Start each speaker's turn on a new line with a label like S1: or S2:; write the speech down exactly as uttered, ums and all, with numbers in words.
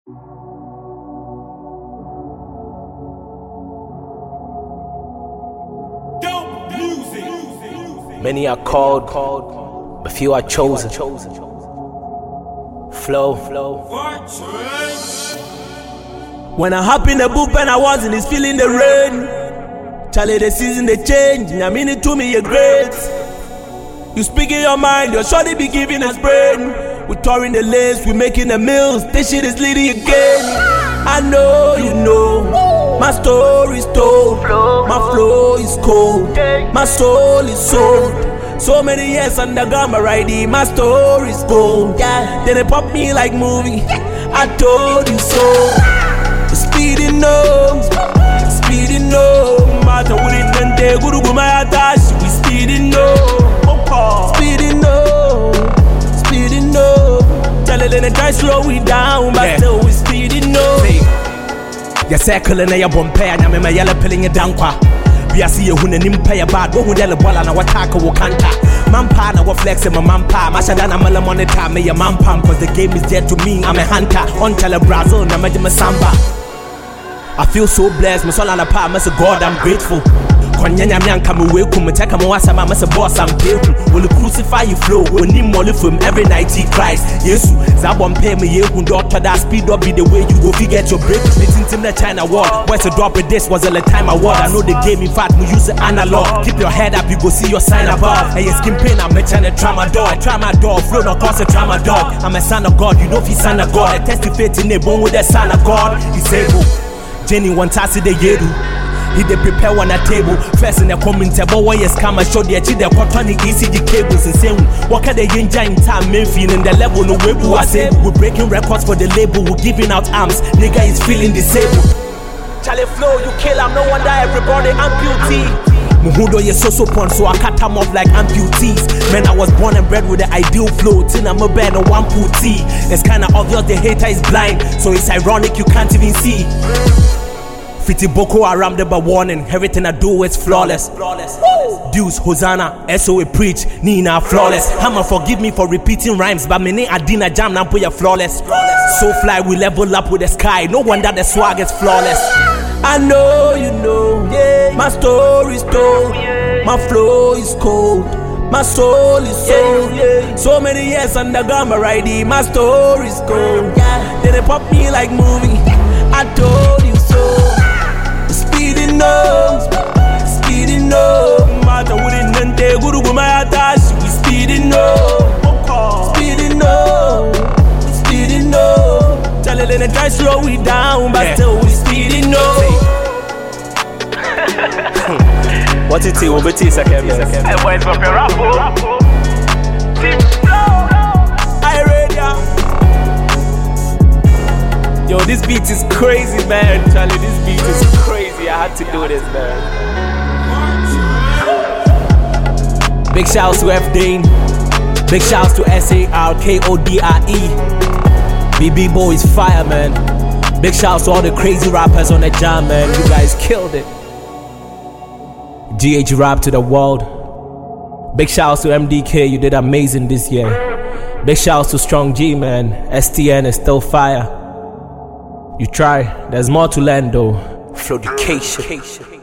S1: Many are called, called, but few are chosen. Flow, flow.
S2: When I hop in the booth and I wasn't, it's feeling the rain. Charlie, the season they change. I mean it to me, you're great. You speak in your mind, your shorty be giving us brain. We touring the lanes, we making the mills. This shit is leading again. I know you know, my story's told. My flow is cold, my soul is sold. So many years underground, my riding, my story's gold. Yeah, then they pop me like movie. I told you so. Speeding up, speeding up. Matter what it done, they go to my attach. We speeding up, speeding up, speeding up. Tell it, then they try slow we down, but yeah. Still we speeding up.
S1: Your circle and your bumper, and I'm in my yellow pilling it down. We are see you when an empire bad, what would the ball and our tackle will can't. Mampa, now what flexing my mampa. Mashadana Malamoneta, me a mampam, cause the game is dead to me. I'm a hunter, on tele Brazil, Namajima Samba. I feel so blessed, my soul on a palm, as a God, I'm grateful. Konyanya myan come away, come take a moasa, I'm a boss, I'm grateful. Will you crucify you flow, will need more from every night he cries. Yes, Zabon pay me, you who doctor that speed up be the way you go get your break. It's in the China war, where's the drop of this was a time award. I know the game, in fact, we use the analog. Keep your head up, you go see your sign above. Hey, your skin pain, I'm a China tramadol. I try my dog, flow no cause a tramadol. I'm a son of God, you know if he's son of God. I testify in a bone with the son of God. He's able. Jenny one tassi de yedu. He dey prepare one a table. First in the comment about why yes come show the achi the cotton E C G cables and say what can the yenja in time main feeling the level no way we say we breaking records for the label, we giving out arms. Nigga is feeling disabled. Charlie flow, you kill, I'm no wonder everybody amputee. Muhudo ye so so pon, so I cut them off like amputees. Man, I was born and bred with the ideal flow. Tin I'm a band and one putty. It's kinda obvious the hater is blind, so it's ironic you can't even see. Fifty Boko Haram the by warning. Everything I do is flawless. Flawless. Deuce, Hosanna, S O A preach, Nina flawless. Hammer forgive me for repeating rhymes, but many Adina jam now put you flawless. flawless. So fly we level up with the sky. No wonder the swag is flawless.
S2: I know you know, yeah. My story's told, my flow is cold, my soul is sold. Yeah, yeah. So many years underground, my riding, my story's gold. Yeah. Then they pop me like movie. I told you so. Speeding up, speeding up. Matter what it done, they go to my attach. We speeding up, speeding up, speeding up. Tell it, then they try slow we down, but yeah. Still we speeding up.
S1: What it is, what it is, I can't miss.
S2: I went for a rap. I read ya. Yo, this beat is crazy, man. Charlie, this beat is crazy. I had to do this, man.
S1: Big shouts to F Dane. Big shouts to S A R K O D R E. B B Boy is fire, man. Big shouts to all the crazy rappers on the jam, man. You guys killed it. G H rap to the world. Big shouts to M D K. You did amazing this year. Big shouts to Strong G, man. S T N is still fire. You try, there's more to learn though. Flowdication.